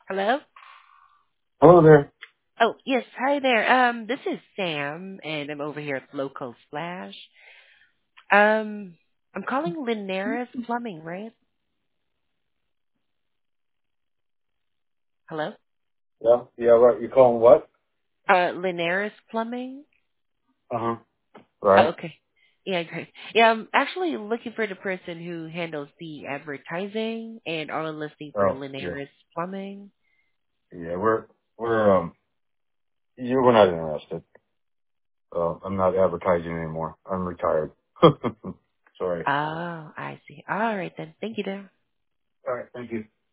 Hello? Hello there. Oh, yes. Hi there. This is Sam, and I'm over here at Local Splash. I'm calling Linares Plumbing, right? Hello? Yeah, right. You calling what? Linares Plumbing? Uh-huh. Oh, Right. okay. Yeah, great. Yeah, I'm actually looking for the person who handles the advertising and online listing for Oh, yeah. Linares Plumbing. Yeah, we're not interested. I'm not advertising anymore. I'm retired. Sorry. Oh, I see. All right then. Thank you, there. All right, thank you.